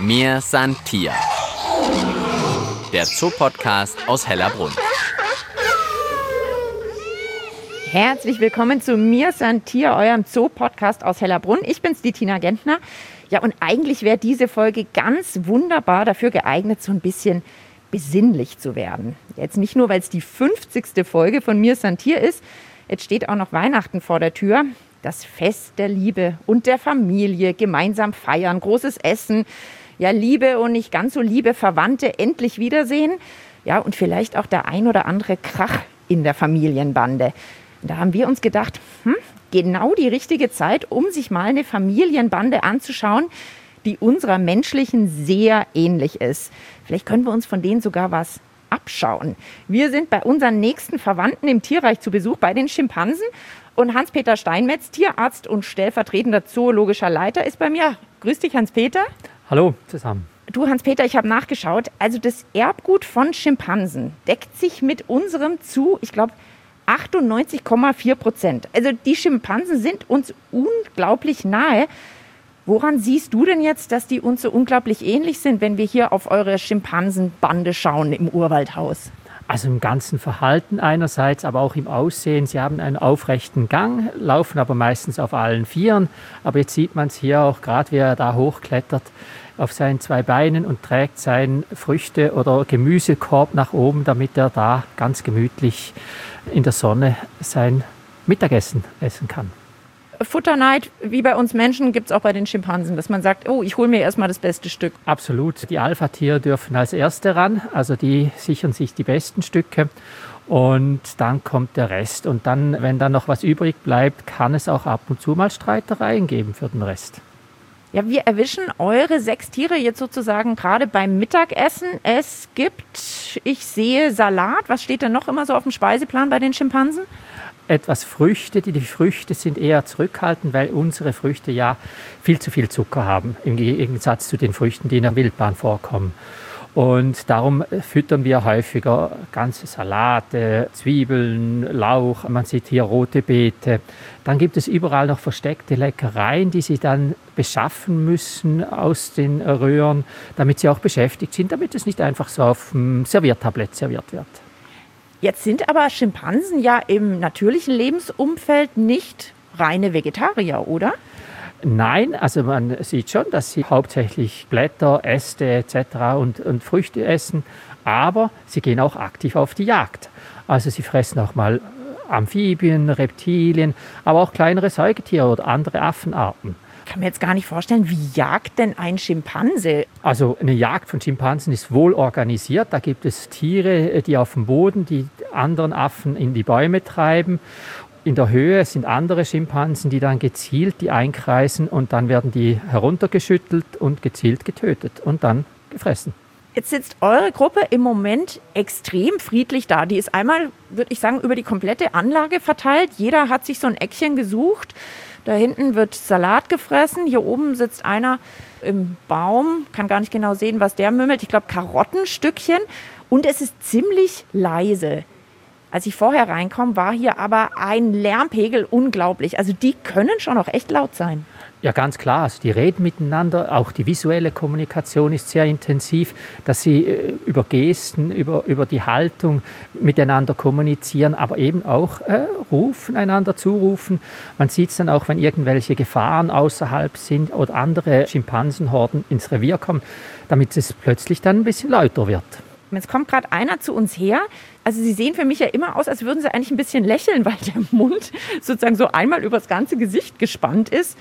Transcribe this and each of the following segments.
Mir san Tier, der Zoopodcast aus Hellerbrunn. Herzlich willkommen zu Mir san Tier, eurem Zoopodcast aus Hellerbrunn. Ich bin's, die Tina Gentner. Ja, und eigentlich wäre diese Folge ganz wunderbar dafür geeignet, so ein bisschen besinnlich zu werden. Jetzt nicht nur, weil es die 50. Folge von Mir san Tier ist. Jetzt steht auch noch Weihnachten vor der Tür. Das Fest der Liebe und der Familie, gemeinsam feiern, großes Essen, ja, liebe und nicht ganz so liebe Verwandte endlich wiedersehen. Ja, und vielleicht auch der ein oder andere Krach in der Familienbande. Da haben wir uns gedacht, genau die richtige Zeit, um sich mal eine Familienbande anzuschauen, die unserer menschlichen sehr ähnlich ist. Vielleicht können wir uns von denen sogar was abschauen. Wir sind bei unseren nächsten Verwandten im Tierreich zu Besuch, bei den Schimpansen. Und Hans-Peter Steinmetz, Tierarzt und stellvertretender zoologischer Leiter, ist bei mir. Grüß dich, Hans-Peter. Hallo zusammen. Du, Hans-Peter, ich habe nachgeschaut. Also das Erbgut von Schimpansen deckt sich mit unserem zu, ich glaube, 98,4%. Also die Schimpansen sind uns unglaublich nahe. Woran siehst du denn jetzt, dass die uns so unglaublich ähnlich sind, wenn wir hier auf eure Schimpansenbande schauen im Urwaldhaus? Also im ganzen Verhalten einerseits, aber auch im Aussehen. Sie haben einen aufrechten Gang, laufen aber meistens auf allen Vieren. Aber jetzt sieht man es hier auch gerade, wie er da hochklettert auf seinen 2 Beinen und trägt seinen Früchte- oder Gemüsekorb nach oben, damit er da ganz gemütlich in der Sonne sein Mittagessen essen kann. Futterneid, wie bei uns Menschen, gibt es auch bei den Schimpansen, dass man sagt, oh, ich hole mir erstmal das beste Stück. Absolut. Die Alpha-Tiere dürfen als Erste ran, also die sichern sich die besten Stücke und dann kommt der Rest. Und dann, wenn dann noch was übrig bleibt, kann es auch ab und zu mal Streitereien geben für den Rest. Ja, wir erwischen eure 6 Tiere jetzt sozusagen gerade beim Mittagessen. Es gibt, ich sehe Salat. Was steht denn noch immer so auf dem Speiseplan bei den Schimpansen? Etwas Früchte. Die Früchte sind eher zurückhaltend, weil unsere Früchte ja viel zu viel Zucker haben, im Gegensatz zu den Früchten, die in der Wildbahn vorkommen. Und darum füttern wir häufiger ganze Salate, Zwiebeln, Lauch, man sieht hier rote Beete. Dann gibt es überall noch versteckte Leckereien, die sie dann beschaffen müssen aus den Röhren, damit sie auch beschäftigt sind, damit es nicht einfach so auf dem Serviertablett serviert wird. Jetzt sind aber Schimpansen ja im natürlichen Lebensumfeld nicht reine Vegetarier, oder? Nein, also man sieht schon, dass sie hauptsächlich Blätter, Äste etc. und Früchte essen, aber sie gehen auch aktiv auf die Jagd. Also sie fressen auch mal Amphibien, Reptilien, aber auch kleinere Säugetiere oder andere Affenarten. Ich kann mir jetzt gar nicht vorstellen, wie jagt denn ein Schimpanse? Also eine Jagd von Schimpansen ist wohl organisiert. Da gibt es Tiere, die auf dem Boden die anderen Affen in die Bäume treiben. In der Höhe sind andere Schimpansen, die dann gezielt die einkreisen und dann werden die heruntergeschüttelt und gezielt getötet und dann gefressen. Jetzt sitzt eure Gruppe im Moment extrem friedlich da. Die ist einmal, würde ich sagen, über die komplette Anlage verteilt. Jeder hat sich so ein Eckchen gesucht. Da hinten wird Salat gefressen. Hier oben sitzt einer im Baum. Kann gar nicht genau sehen, was der mümmelt. Ich glaube, Karottenstückchen. Und es ist ziemlich leise. Als ich vorher reinkomme, war hier aber ein Lärmpegel unglaublich. Also die können schon auch echt laut sein. Ja, ganz klar. Also die reden miteinander. Auch die visuelle Kommunikation ist sehr intensiv, dass sie über Gesten, über die Haltung miteinander kommunizieren, aber eben auch rufen, einander zurufen. Man sieht es dann auch, wenn irgendwelche Gefahren außerhalb sind oder andere Schimpansenhorden ins Revier kommen, damit es plötzlich dann ein bisschen lauter wird. Jetzt kommt gerade einer zu uns her. Also Sie sehen für mich ja immer aus, als würden Sie eigentlich ein bisschen lächeln, weil der Mund sozusagen so einmal übers ganze Gesicht gespannt ist.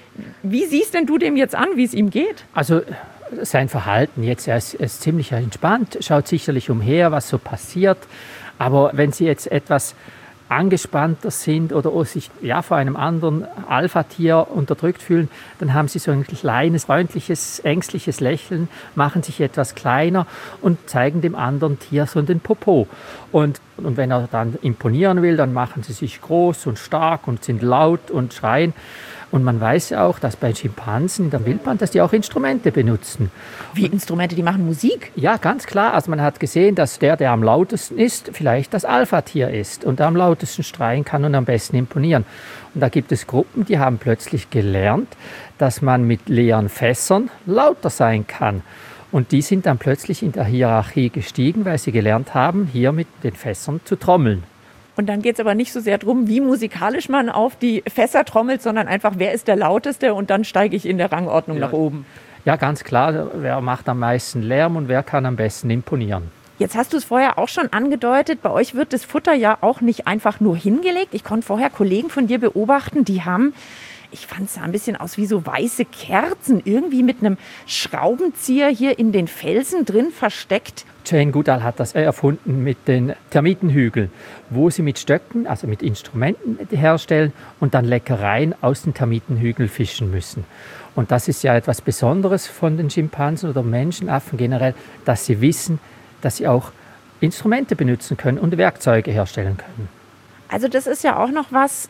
Wie siehst denn du dem jetzt an, wie es ihm geht? Also sein Verhalten jetzt, er ist ziemlich entspannt, schaut sicherlich umher, was so passiert. Aber wenn Sie jetzt etwas angespannter sind oder sich vor einem anderen Alpha-Tier unterdrückt fühlen, dann haben sie so ein kleines, freundliches, ängstliches Lächeln, machen sich etwas kleiner und zeigen dem anderen Tier so den Popo. Und wenn er dann imponieren will, dann machen sie sich groß und stark und sind laut und schreien. Und man weiß ja auch, dass bei Schimpansen in der Wildbahn, dass die auch Instrumente benutzen. Wie Instrumente, die machen Musik? Ja, ganz klar. Also man hat gesehen, dass der am lautesten ist, vielleicht das Alpha-Tier ist und am lautesten schreien kann und am besten imponieren. Und da gibt es Gruppen, die haben plötzlich gelernt, dass man mit leeren Fässern lauter sein kann. Und die sind dann plötzlich in der Hierarchie gestiegen, weil sie gelernt haben, hier mit den Fässern zu trommeln. Und dann geht es aber nicht so sehr darum, wie musikalisch man auf die Fässer trommelt, sondern einfach, wer ist der Lauteste und dann steige ich in der Rangordnung nach oben. Ja, ganz klar, wer macht am meisten Lärm und wer kann am besten imponieren. Jetzt hast du es vorher auch schon angedeutet, bei euch wird das Futter ja auch nicht einfach nur hingelegt. Ich konnte vorher Kollegen von dir beobachten, die haben, ich fand es sah ein bisschen aus wie so weiße Kerzen, irgendwie mit einem Schraubenzieher hier in den Felsen drin versteckt. Jane Goodall hat das erfunden mit den Termitenhügeln, wo sie mit Stöcken, also mit Instrumenten herstellen und dann Leckereien aus den Termitenhügeln fischen müssen. Und das ist ja etwas Besonderes von den Schimpansen oder Menschenaffen generell, dass sie wissen, dass sie auch Instrumente benutzen können und Werkzeuge herstellen können. Also das ist ja auch noch was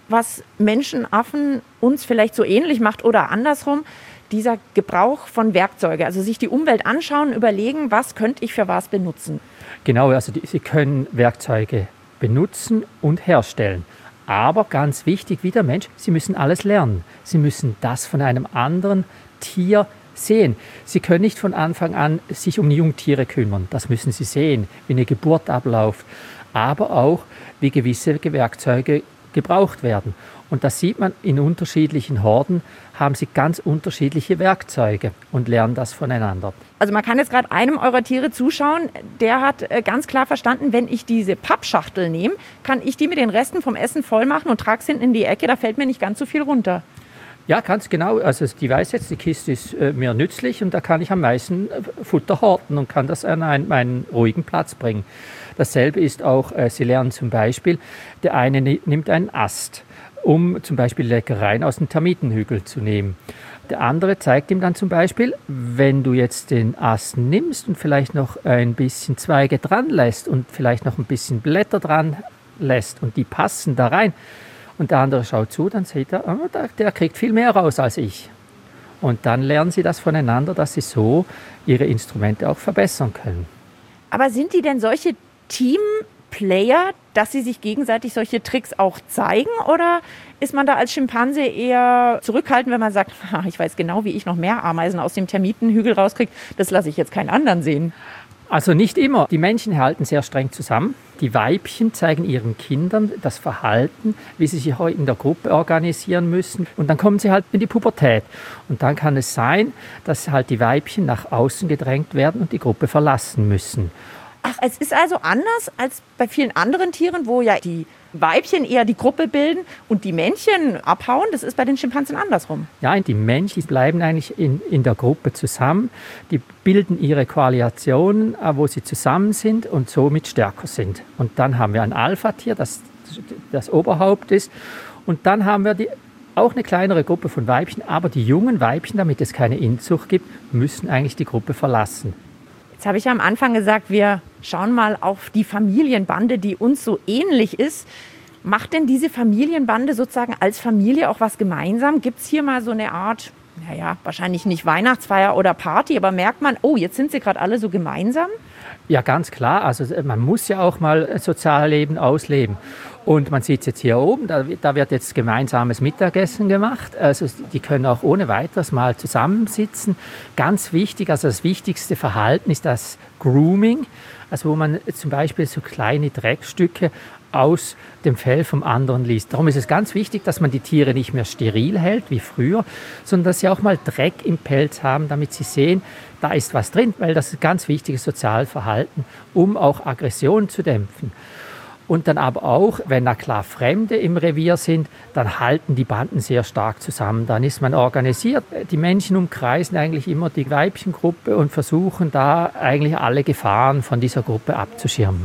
Menschenaffen uns vielleicht so ähnlich macht oder andersrum. Dieser Gebrauch von Werkzeugen, also sich die Umwelt anschauen, überlegen, was könnte ich für was benutzen. Genau, also sie können Werkzeuge benutzen und herstellen. Aber ganz wichtig, wie der Mensch, sie müssen alles lernen. Sie müssen das von einem anderen Tier sehen. Sie können nicht von Anfang an sich um Jungtiere kümmern. Das müssen sie sehen, wie eine Geburt abläuft, aber auch, wie gewisse Werkzeuge gebraucht werden. Und das sieht man in unterschiedlichen Horden, haben sie ganz unterschiedliche Werkzeuge und lernen das voneinander. Also man kann jetzt gerade einem eurer Tiere zuschauen, der hat ganz klar verstanden, wenn ich diese Pappschachtel nehme, kann ich die mit den Resten vom Essen voll machen und trage es hinten in die Ecke, da fällt mir nicht ganz so viel runter. Ja, ganz genau. Also die weiß jetzt, die Kiste ist mir nützlich und da kann ich am meisten Futter horten und kann das an meinen ruhigen Platz bringen. Dasselbe ist auch, sie lernen zum Beispiel, der eine nimmt einen Ast, um zum Beispiel Leckereien aus dem Termitenhügel zu nehmen. Der andere zeigt ihm dann zum Beispiel, wenn du jetzt den Ast nimmst und vielleicht noch ein bisschen Zweige dran lässt und vielleicht noch ein bisschen Blätter dran lässt und die passen da rein und der andere schaut zu, dann sieht er, oh, der kriegt viel mehr raus als ich. Und dann lernen sie das voneinander, dass sie so ihre Instrumente auch verbessern können. Aber sind die denn solche Teamplayer, dass sie sich gegenseitig solche Tricks auch zeigen? Oder ist man da als Schimpanse eher zurückhaltend, wenn man sagt, ich weiß genau, wie ich noch mehr Ameisen aus dem Termitenhügel rauskriege, das lasse ich jetzt keinen anderen sehen? Also nicht immer. Die Männchen halten sehr streng zusammen. Die Weibchen zeigen ihren Kindern das Verhalten, wie sie sich in der Gruppe organisieren müssen. Und dann kommen sie halt in die Pubertät. Und dann kann es sein, dass halt die Weibchen nach außen gedrängt werden und die Gruppe verlassen müssen. Ach, es ist also anders als bei vielen anderen Tieren, wo ja die Weibchen eher die Gruppe bilden und die Männchen abhauen. Das ist bei den Schimpansen andersrum. Ja, die Männchen bleiben eigentlich in der Gruppe zusammen. Die bilden ihre Koalitionen, wo sie zusammen sind und somit stärker sind. Und dann haben wir ein Alpha-Tier, das Oberhaupt ist. Und dann haben wir auch eine kleinere Gruppe von Weibchen. Aber die jungen Weibchen, damit es keine Inzucht gibt, müssen eigentlich die Gruppe verlassen. Jetzt habe ich ja am Anfang gesagt, wir schauen mal auf die Familienbande, die uns so ähnlich ist. Macht denn diese Familienbande sozusagen als Familie auch was gemeinsam? Gibt es hier mal so eine Art, wahrscheinlich nicht Weihnachtsfeier oder Party, aber merkt man, oh, jetzt sind sie gerade alle so gemeinsam? Ja, ganz klar. Also man muss ja auch mal Sozialleben ausleben. Und man sieht es jetzt hier oben, da wird jetzt gemeinsames Mittagessen gemacht. Also die können auch ohne weiteres mal zusammensitzen. Ganz wichtig, also das wichtigste Verhalten ist das Grooming, also wo man zum Beispiel so kleine Dreckstücke aus dem Fell vom anderen liest. Darum ist es ganz wichtig, dass man die Tiere nicht mehr steril hält wie früher, sondern dass sie auch mal Dreck im Pelz haben, damit sie sehen, da ist was drin, weil das ist ein ganz wichtiges Sozialverhalten, um auch Aggression zu dämpfen. Und dann aber auch, wenn da klar Fremde im Revier sind, dann halten die Banden sehr stark zusammen. Dann ist man organisiert. Die Männchen umkreisen eigentlich immer die Weibchengruppe und versuchen da eigentlich alle Gefahren von dieser Gruppe abzuschirmen.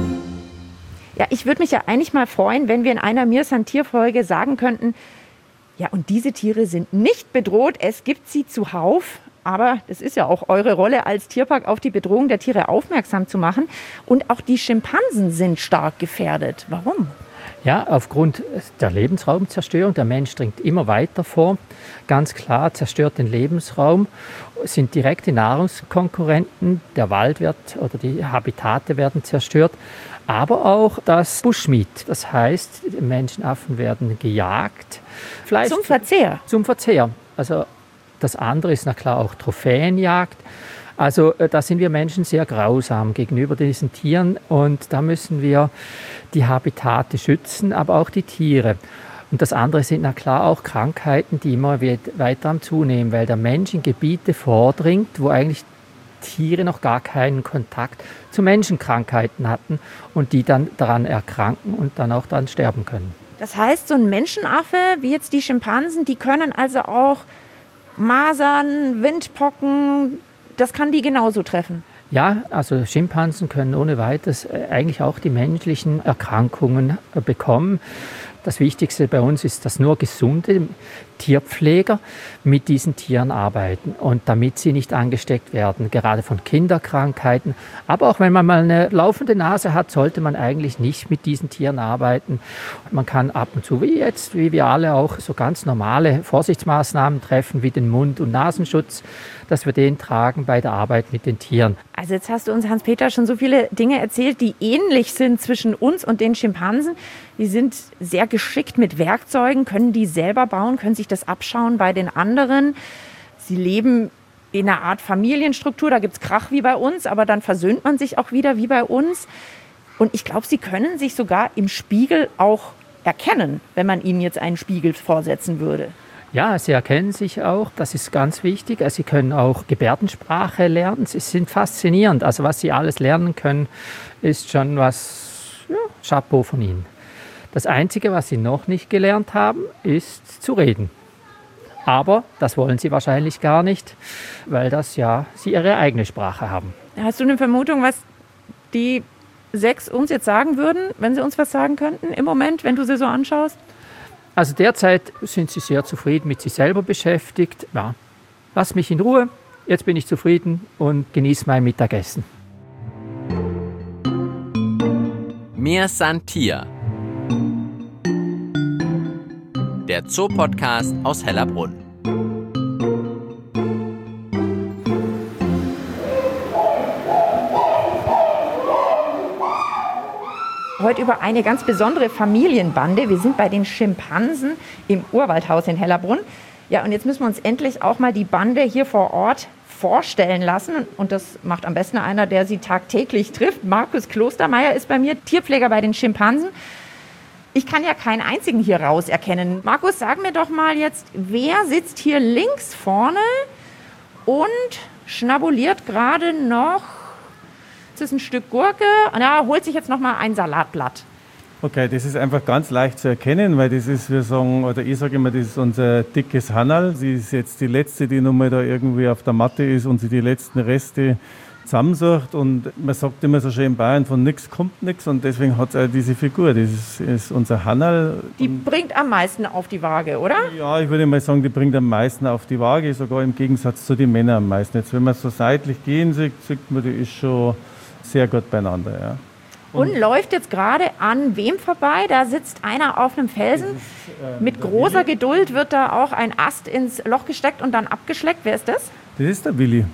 Ja, ich würde mich ja eigentlich mal freuen, wenn wir in einer Mir ist ein Tier-Folge sagen könnten, Ja, und diese Tiere sind nicht bedroht. Es gibt sie zuhauf. Aber das ist ja auch eure Rolle als Tierpark, auf die Bedrohung der Tiere aufmerksam zu machen. Und auch die Schimpansen sind stark gefährdet. Warum? Ja, aufgrund der Lebensraumzerstörung. Der Mensch dringt immer weiter vor. Ganz klar, zerstört den Lebensraum, sind direkte Nahrungskonkurrenten. Der Wald oder die Habitate werden zerstört. Aber auch das Bushmeat. Das heißt, Menschenaffen werden gejagt. Fleisch Zum Verzehr? Zum Verzehr. Also das andere ist na klar auch Trophäenjagd. Also da sind wir Menschen sehr grausam gegenüber diesen Tieren und da müssen wir die Habitate schützen, aber auch die Tiere. Und das andere sind na klar auch Krankheiten, die immer weiter am Zunehmen, weil der Mensch in Gebiete vordringt, wo eigentlich Tiere noch gar keinen Kontakt zu Menschenkrankheiten hatten und die dann daran erkranken und dann auch dann sterben können. Das heißt, so ein Menschenaffe, wie jetzt die Schimpansen, die können also auch Masern, Windpocken, das kann die genauso treffen? Ja, also Schimpansen können ohne weiteres eigentlich auch die menschlichen Erkrankungen bekommen. Das Wichtigste bei uns ist, dass nur gesunde Tierpfleger mit diesen Tieren arbeiten und damit sie nicht angesteckt werden, gerade von Kinderkrankheiten. Aber auch wenn man mal eine laufende Nase hat, sollte man eigentlich nicht mit diesen Tieren arbeiten. Man kann ab und zu, wie wir alle auch, so ganz normale Vorsichtsmaßnahmen treffen, wie den Mund- und Nasenschutz, dass wir den tragen bei der Arbeit mit den Tieren. Also jetzt hast du uns, Hans-Peter, schon so viele Dinge erzählt, die ähnlich sind zwischen uns und den Schimpansen. Die sind sehr geschickt mit Werkzeugen, können die selber bauen, können sich das abschauen bei den anderen. Sie leben in einer Art Familienstruktur, da gibt es Krach wie bei uns, aber dann versöhnt man sich auch wieder wie bei uns. Und ich glaube, sie können sich sogar im Spiegel auch erkennen, wenn man ihnen jetzt einen Spiegel vorsetzen würde. Ja, sie erkennen sich auch, das ist ganz wichtig. Sie können auch Gebärdensprache lernen. Sie sind faszinierend. Also was sie alles lernen können, ist schon was, ja, Chapeau von ihnen. Das Einzige, was sie noch nicht gelernt haben, ist zu reden. Aber das wollen sie wahrscheinlich gar nicht, weil sie ihre eigene Sprache haben. Hast du eine Vermutung, was die 6 uns jetzt sagen würden, wenn sie uns was sagen könnten im Moment, wenn du sie so anschaust? Also derzeit sind sie sehr zufrieden mit sich selber beschäftigt. Ja, lass mich in Ruhe, jetzt bin ich zufrieden und genieße mein Mittagessen. Mir san Tier. Der Zoopodcast aus Hellerbrunn. Heute über eine ganz besondere Familienbande. Wir sind bei den Schimpansen im Urwaldhaus in Hellerbrunn. Ja, und jetzt müssen wir uns endlich auch mal die Bande hier vor Ort vorstellen lassen. Und das macht am besten einer, der sie tagtäglich trifft. Markus Klostermeier ist bei mir, Tierpfleger bei den Schimpansen. Ich kann ja keinen einzigen hier raus erkennen. Markus, sag mir doch mal jetzt, wer sitzt hier links vorne und schnabuliert gerade noch? Das ist ein Stück Gurke und er holt sich jetzt noch mal ein Salatblatt. Okay, das ist einfach ganz leicht zu erkennen, weil das ist, ich sage immer, das ist unser dickes Hannerl. Sie ist jetzt die letzte, die nochmal da irgendwie auf der Matte ist und sie die letzten Reste zusammensucht. Und man sagt immer so schön in Bayern, von nichts kommt nichts und deswegen hat es auch diese Figur. Das ist unser Hannerl. Die bringt am meisten auf die Waage, oder? Ja, ich würde mal sagen, die bringt am meisten auf die Waage, sogar im Gegensatz zu den Männern am meisten. Jetzt, wenn man so seitlich gehen sieht, sieht man, die ist schon sehr gut beieinander. Ja. Und läuft jetzt gerade an wem vorbei? Da sitzt einer auf einem Felsen. Mit großer Geduld wird da auch ein Ast ins Loch gesteckt und dann abgeschleckt. Wer ist das? Das ist der Willi.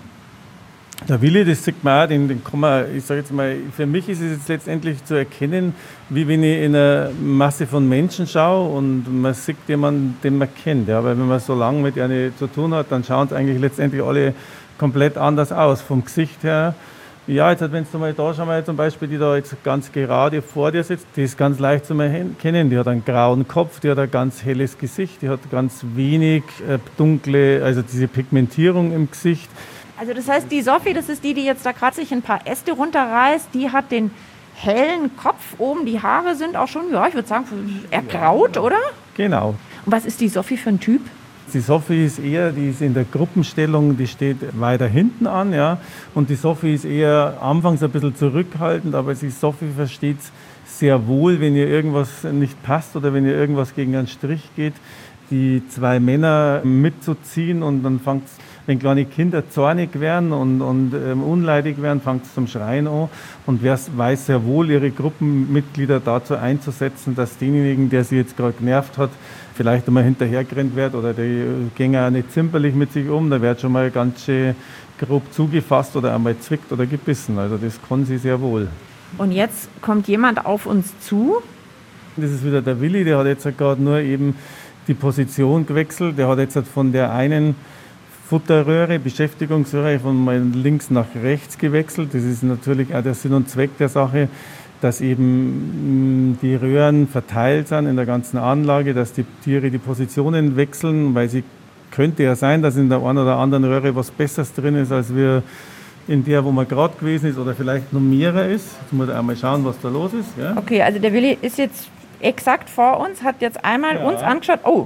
Der Willi, das sieht man auch, den kann man, ich sage jetzt mal, für mich ist es jetzt letztendlich zu erkennen, wie wenn ich in eine Masse von Menschen schaue und man sieht jemanden, den man kennt. Ja, weil wenn man so lange mit einer zu tun hat, dann schauen es eigentlich letztendlich alle komplett anders aus, vom Gesicht her. Ja, jetzt wenn du mal da schau mal zum Beispiel, die da jetzt ganz gerade vor dir sitzt, die ist ganz leicht zu erkennen. Die hat einen grauen Kopf, die hat ein ganz helles Gesicht, die hat ganz wenig dunkle, also diese Pigmentierung im Gesicht. Also das heißt, die Sophie, das ist die jetzt da gerade sich ein paar Äste runterreißt, die hat den hellen Kopf oben, die Haare sind auch schon, ja, ich würde sagen, ergraut, oder? Genau. Und was ist die Sophie für ein Typ? Die Sophie ist eher, die ist in der Gruppenstellung, die steht weiter hinten an, ja. Und die Sophie ist eher anfangs ein bisschen zurückhaltend, aber die Sophie versteht es sehr wohl, wenn ihr irgendwas nicht passt oder wenn ihr irgendwas gegen einen Strich geht, die 2 Männer mitzuziehen und dann fängt es, wenn kleine Kinder zornig werden und unleidig werden, fängt es zum Schreien an und wer weiß sehr wohl, ihre Gruppenmitglieder dazu einzusetzen, dass denjenigen, der sie jetzt gerade genervt hat, vielleicht einmal hinterhergerannt wird oder die gehen auch nicht zimperlich mit sich um, da wird schon mal ganz schön grob zugefasst oder einmal zwickt oder gebissen, also das kann sie sehr wohl. Und jetzt kommt jemand auf uns zu. Das ist wieder der Willi, der hat jetzt gerade nur eben die Position gewechselt, der hat jetzt von der einen Futterröhre, Beschäftigungsröhre von links nach rechts gewechselt. Das ist natürlich auch der Sinn und Zweck der Sache, dass eben die Röhren verteilt sind in der ganzen Anlage, dass die Tiere die Positionen wechseln, weil sie könnte ja sein, dass in der einen oder anderen Röhre was Besseres drin ist, als wir in der, wo man gerade gewesen ist oder vielleicht noch mehrer ist. Jetzt muss ich einmal schauen, was da los ist. Ja. Okay, also der Willi ist jetzt exakt vor uns, hat jetzt einmal uns angeschaut. Oh,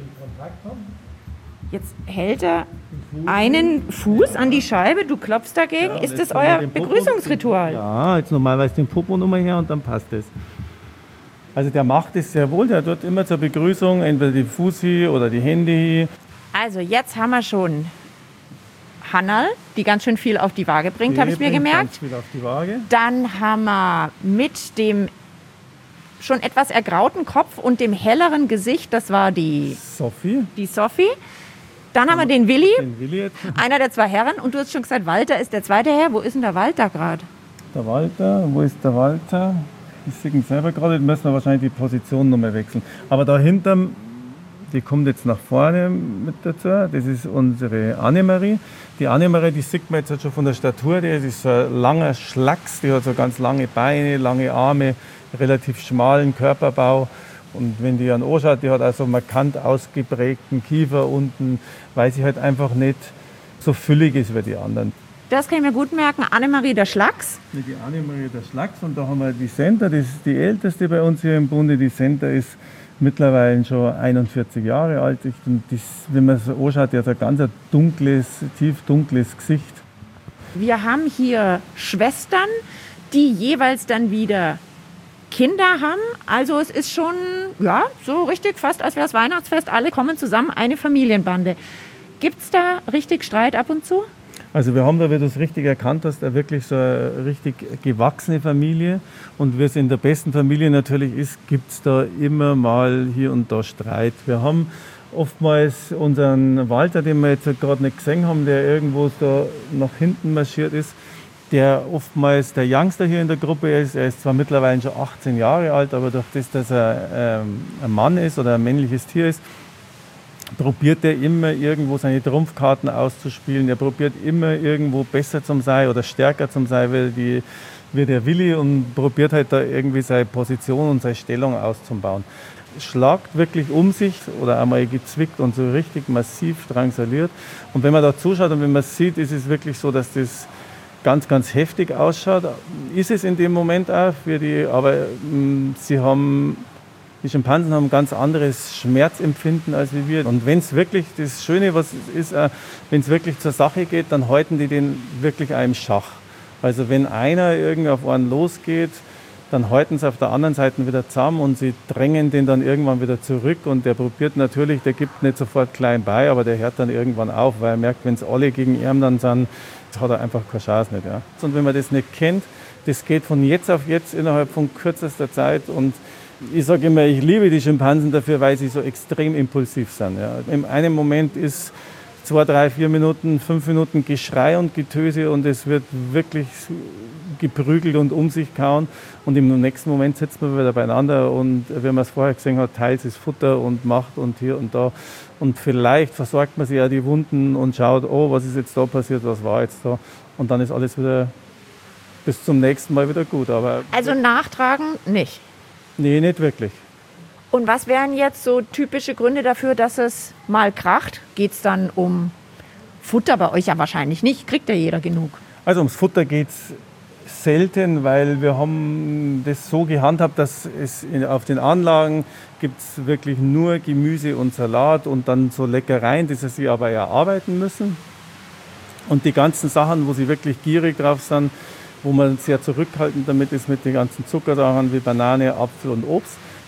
jetzt hält er einen Fuß an die Scheibe, du klopfst dagegen. Ja, ist das euer Begrüßungsritual? Ja, jetzt normalerweise den Popo nochmal her und dann passt es. Also der macht es sehr wohl, der tut immer zur Begrüßung entweder die Fuß hier oder die Hände hier. Also jetzt haben wir schon Hannal, die ganz schön viel auf die Waage bringt, habe ich mir gemerkt. Ganz viel auf die Waage. Dann haben wir mit dem schon etwas ergrauten Kopf und dem helleren Gesicht, das war die Sophie. Dann haben wir den Willi, einer der 2 Herren. Und du hast schon gesagt, Walter ist der zweite Herr. Wo ist denn der Walter gerade? Der Walter, wo ist der Walter? Ich sehe ihn selber gerade, jetzt müssen wir wahrscheinlich die Position nochmal wechseln. Aber dahinter, die kommt jetzt nach vorne mit dazu, das ist unsere Annemarie. Die Annemarie, die sieht man jetzt schon von der Statur, die ist so ein langer Schlacks, die hat so ganz lange Beine, lange Arme, relativ schmalen Körperbau. Und wenn die an anschaut, die hat also markant ausgeprägten Kiefer unten, weil sie halt einfach nicht so füllig ist wie die anderen. Das kann ich mir gut merken. Annemarie der Schlacks. Die Annemarie der Schlacks und da haben wir die Senta, das ist die älteste bei uns hier im Bunde. Die Senta ist mittlerweile schon 41 Jahre alt. Und das, wenn man so anschaut, die hat ein ganz dunkles, tiefdunkles Gesicht. Wir haben hier Schwestern, die jeweils dann wieder Kinder haben. Also es ist schon, ja, so richtig fast, als wäre es Weihnachtsfest. Alle kommen zusammen, eine Familienbande. Gibt es da richtig Streit ab und zu? Also wir haben da, wie du es richtig erkannt hast, wirklich so eine richtig gewachsene Familie. Und wie es in der besten Familie natürlich ist, gibt es da immer mal hier und da Streit. Wir haben oftmals unseren Walter, den wir jetzt gerade nicht gesehen haben, der irgendwo da nach hinten marschiert ist, der oftmals der Youngster hier in der Gruppe ist. Er ist zwar mittlerweile schon 18 Jahre alt, aber durch das, dass er ein Mann ist oder ein männliches Tier ist, probiert er immer irgendwo seine Trumpfkarten auszuspielen. Er probiert immer irgendwo besser zu sein oder stärker zu sein wie der Willi und probiert halt da irgendwie seine Position und seine Stellung auszubauen. Schlagt wirklich um sich oder einmal gezwickt und so richtig massiv drangsaliert. Und wenn man da zuschaut und wenn man sieht, ist es wirklich so, dass das ganz, ganz heftig ausschaut. Ist es in dem Moment auch für die, aber die Schimpansen haben ein ganz anderes Schmerzempfinden als wir. Und wenn es wirklich, das Schöne was ist, wenn es wirklich zur Sache geht, dann halten die den wirklich auch im Schach. Also wenn einer irgendwie auf einen losgeht, dann halten sie auf der anderen Seite wieder zusammen und sie drängen den dann irgendwann wieder zurück. Und der probiert natürlich, der gibt nicht sofort klein bei, aber der hört dann irgendwann auf, weil er merkt, wenn es alle gegen ihn dann sind, hat er einfach keine Chance nicht. Ja. Und wenn man das nicht kennt, das geht von jetzt auf jetzt innerhalb von kürzester Zeit. Und ich sage immer, ich liebe die Schimpansen dafür, weil sie so extrem impulsiv sind. Ja. In einem Moment ist 2, 3, 4 Minuten, 5 Minuten Geschrei und Getöse und es wird wirklich geprügelt und um sich gehauen. Und im nächsten Moment sitzt man wieder beieinander und wie man es vorher gesehen hat, teilt das Futter und macht und hier und da. Und vielleicht versorgt man sich ja die Wunden und schaut, oh, was ist jetzt da passiert, was war jetzt da. Und dann ist alles wieder bis zum nächsten Mal wieder gut. Aber also nachtragen nicht? Nee, nicht wirklich. Und was wären jetzt so typische Gründe dafür, dass es mal kracht? Geht es dann um Futter? Bei euch ja wahrscheinlich nicht. Kriegt ja jeder genug. Also ums Futter geht es selten, weil wir haben das so gehandhabt, dass es auf den Anlagen gibt es wirklich nur Gemüse und Salat und dann so Leckereien, die sie aber erarbeiten müssen. Und die ganzen Sachen, wo sie wirklich gierig drauf sind, wo man sehr zurückhaltend damit ist mit den ganzen Zuckersachen wie Banane, Apfel und Obst,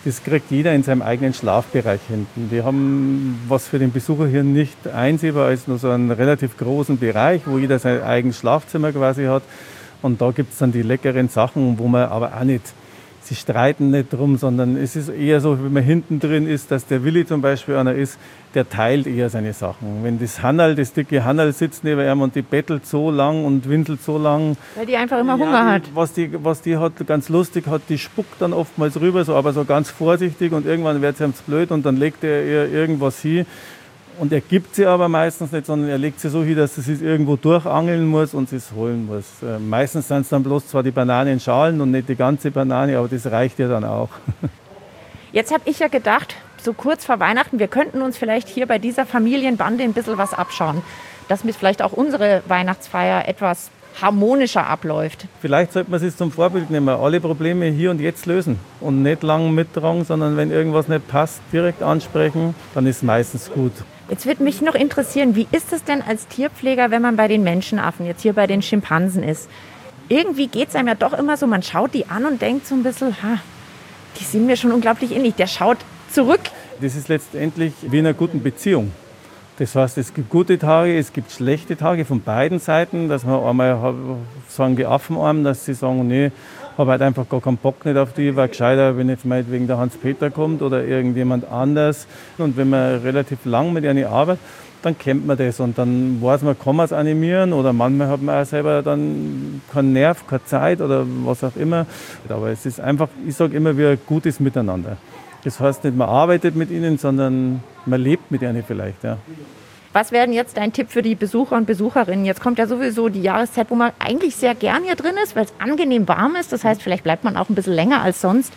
Das kriegt jeder in seinem eigenen Schlafbereich hinten. Die haben, was für den Besucher hier nicht einsehbar ist, nur so einen relativ großen Bereich, wo jeder sein eigenes Schlafzimmer quasi hat. Und da gibt es dann die leckeren Sachen, wo man aber auch nicht, sie streiten nicht drum, sondern es ist eher so, wenn man hinten drin ist, dass der Willi zum Beispiel einer ist, der teilt eher seine Sachen. Wenn das dicke Hannerl sitzt neben ihm und die bettelt so lang und winselt so lang. Weil die einfach immer Hunger hat. Was die hat, ganz lustig hat, die spuckt dann oftmals rüber, so, aber so ganz vorsichtig und irgendwann wird sie ihm zu blöd und dann legt er ihr irgendwas hin. Und er gibt sie aber meistens nicht, sondern er legt sie so hin, dass sie es irgendwo durchangeln muss und sie es holen muss. Meistens sind es dann bloß zwar die Bananenschalen und nicht die ganze Banane, aber das reicht ja dann auch. Jetzt habe ich ja gedacht, so kurz vor Weihnachten, wir könnten uns vielleicht hier bei dieser Familienbande ein bisschen was abschauen, dass vielleicht auch unsere Weihnachtsfeier etwas harmonischer abläuft. Vielleicht sollte man sich zum Vorbild nehmen, alle Probleme hier und jetzt lösen und nicht lang mittragen, sondern wenn irgendwas nicht passt, direkt ansprechen, dann ist es meistens gut. Jetzt würde mich noch interessieren, wie ist es denn als Tierpfleger, wenn man bei den Menschenaffen, jetzt hier bei den Schimpansen ist? Irgendwie geht es einem ja doch immer so, man schaut die an und denkt so ein bisschen, die sind mir schon unglaublich ähnlich. Der schaut zurück. Das ist letztendlich wie in einer guten Beziehung. Das heißt, es gibt gute Tage, es gibt schlechte Tage von beiden Seiten, dass man einmal sagen die Affen einem, dass sie sagen, nee, habe halt einfach gar keinen Bock nicht auf die, war gescheiter, wenn jetzt meinetwegen der Hans-Peter kommt oder irgendjemand anders. Und wenn man relativ lang mit ihnen arbeitet, dann kennt man das und dann weiß man, kann man es animieren oder manchmal hat man auch selber dann keinen Nerv, keine Zeit oder was auch immer. Aber es ist einfach, ich sage immer, wie ein gutes Miteinander. Das heißt nicht, man arbeitet mit ihnen, sondern man lebt mit ihnen vielleicht. Ja. Was wäre denn jetzt dein Tipp für die Besucher und Besucherinnen? Jetzt kommt ja sowieso die Jahreszeit, wo man eigentlich sehr gern hier drin ist, weil es angenehm warm ist. Das heißt, vielleicht bleibt man auch ein bisschen länger als sonst.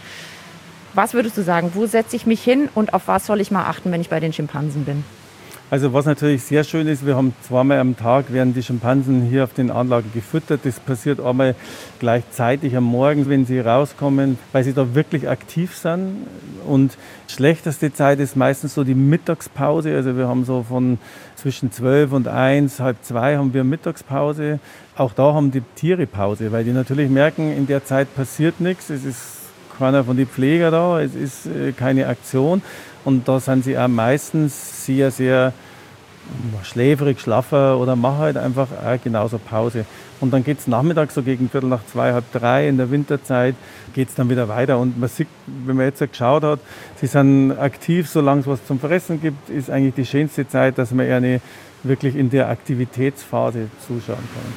Was würdest du sagen? Wo setze ich mich hin und auf was soll ich mal achten, wenn ich bei den Schimpansen bin? Also was natürlich sehr schön ist, wir haben zweimal am Tag werden die Schimpansen hier auf den Anlagen gefüttert. Das passiert einmal gleichzeitig am Morgen, wenn sie rauskommen, weil sie da wirklich aktiv sind. Und schlechteste Zeit ist meistens so die Mittagspause. Also wir haben so von zwischen 12 und 1, halb 2 haben wir Mittagspause. Auch da haben die Tiere Pause, weil die natürlich merken, in der Zeit passiert nichts. Es ist keiner von den Pflegern da, es ist keine Aktion. Und da sind sie auch meistens sehr, sehr schläfrig, schlaffer oder machen halt einfach auch genauso Pause. Und dann geht es nachmittags so gegen 2:15, 2:30 in der Winterzeit, geht es dann wieder weiter. Und man sieht, wenn man jetzt geschaut hat, sie sind aktiv, solange es was zum Fressen gibt, ist eigentlich die schönste Zeit, dass man eine wirklich in der Aktivitätsphase zuschauen kann.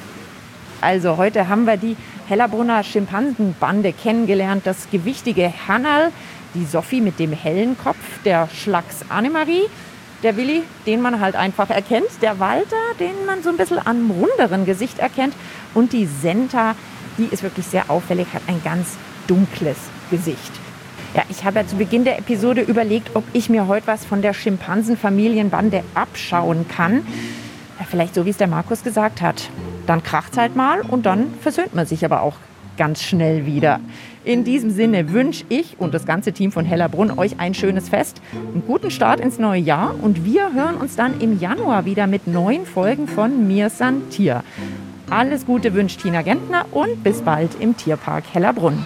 Also heute haben wir die Hellerbrunner Schimpansenbande kennengelernt, das gewichtige Hannerl, die Sophie mit dem hellen Kopf, der Schlacks Annemarie, der Willi, den man halt einfach erkennt, der Walter, den man so ein bisschen am runderen Gesicht erkennt und die Senta, die ist wirklich sehr auffällig, hat ein ganz dunkles Gesicht. Ja, ich habe ja zu Beginn der Episode überlegt, ob ich mir heute was von der Schimpansenfamilienbande abschauen kann. Ja, vielleicht so, wie es der Markus gesagt hat. Dann kracht's halt mal und dann versöhnt man sich aber auch ganz schnell wieder. In diesem Sinne wünsche ich und das ganze Team von Hellerbrunn euch ein schönes Fest, einen guten Start ins neue Jahr und wir hören uns dann im Januar wieder mit neuen Folgen von Mir san Tier. Alles Gute wünscht Tina Gentner und bis bald im Tierpark Hellerbrunn.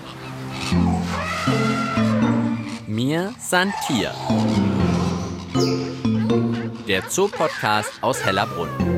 Mir san Tier. Der Zoopodcast aus Hellerbrunn.